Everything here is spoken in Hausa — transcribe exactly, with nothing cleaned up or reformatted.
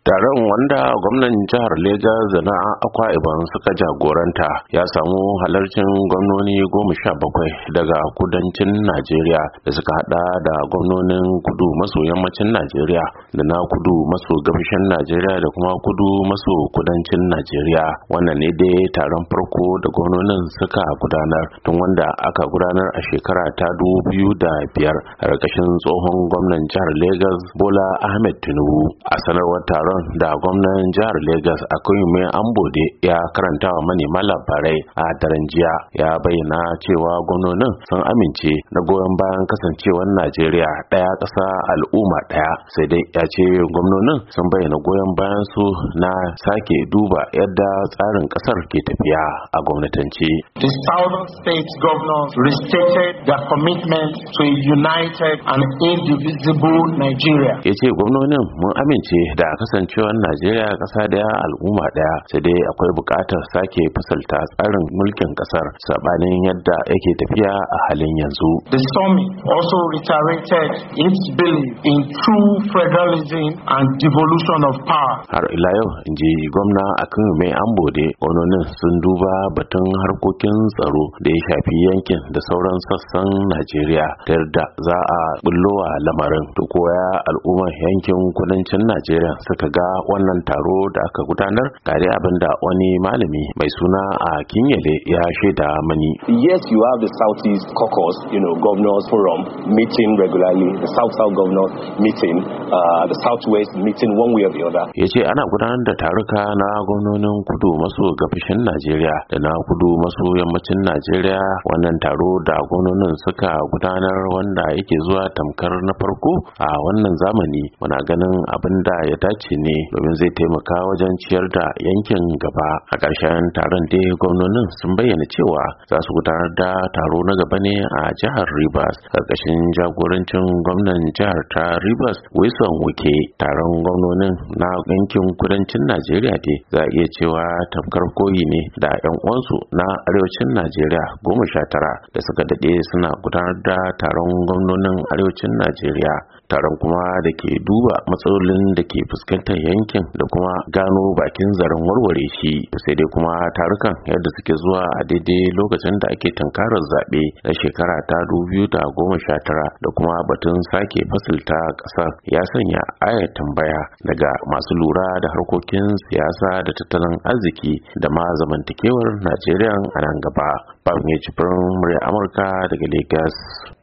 Taron wanda gwamnan jihar Legas da na Akwa Ibom suka jagoranta ya samu halarcin gwamnoni goma sha bakwai daga kudancin Najeriya da suka hada da gwamnonin kudu maso yammacin Najeriya da na kudu maso gabashin Najeriya da kuma kudu maso kudancin Najeriya. Wannan ne dai taron farko da gwamnonin suka gudanar tun wanda aka gudanar a shekara ta dubu biyu da biyar a ƙarƙashin tsohon gwamnan jihar Legas Bola Ahmed Tinubu. A sanarwar taron da gwamnan jihar Legas Akinwumi Ambode ya karanta wa manema labarai a daren jiya ya bayyana cewa gwamnonin sun amince na goyon bayan kasancewar Najeriya ɗaya ƙasa al'umma ɗaya, sai dai ya ce gwamnonin sun bayyana goyon bayan su na sake duba yadda tsarin ƙasar ke tafiya a gwamnatance. The Southern State governors restated their commitment to a united and indivisible Nigeria. Ya ce gwamnonin mun amince da kasancewar Najeriya ƙasa daya al'umma daya, sai dai akwai buƙatar sake fasalta tsarin mulkin ƙasar sabanin yadda yake tafiya a halin yanzu. The summit also reiterated its belief in true federalism and devolution of power. Har ila yau, in ji gwamna Akinwumi Ambode, gwamnonin sun duba batun harkokin tsaro da ya shafi yankin da sauran sassan Najeriya ta yadda za a bullowa lamarin. To koya al'ummar yankin kudancin Najeriya suka ga wannan taro da aka gudanar? Ga dai abin da wani malami mai suna a Kinyele ya shaida mani. Yes, you have the Southeast Caucus, you know, Governors Forum meeting regularly, the South-South Governors meeting, uh, the Southwest meeting one way or the other. Ya ce ana gudanar da taruka na gwamnonin kudu maso gabashin Najeriya da na kudu maso yammacin Najeriya. Wannan taro da gwamnonin suka gudanar wanda yake zuwa tamkar na farko a wannan zamani, muna ganin abin da ya dace ne domin zai taimaka wajen ciyar da yankin gaba. A ƙarshen taron dai gwamnonin sun bayyana cewa za su gudanar da taro na gaba ne a jihar Rivers ƙarƙashin jagorancin gwamnan jihar ta Rivers Wilson Wike. Taron gwamnonin na yankin kudancin Najeriya dai za a iya cewa tamkar koyi ne da 'yan uwansu na arewacin Najeriya goma sha tara da suka daɗe suna gudanar da taron gwamnonin arewacin Najeriya. Taron kuma da ke duba matsalolin da ke fuskantar yankin da kuma gano bakin zaren warware shi. Sai dai kuma tarukan yadda suke zuwa a daidai lokacin da ake tunkarar zaɓe na shekara ta dubu biyu da goma sha tara da kuma batun sake fasilta ƙasar ya sanya ayar tambaya daga masu lura da harkokin siyasa da tattalin arziki da ma zamantakewar Najeriya a nan gaba. Babin ya ci Amurka daga Lagos.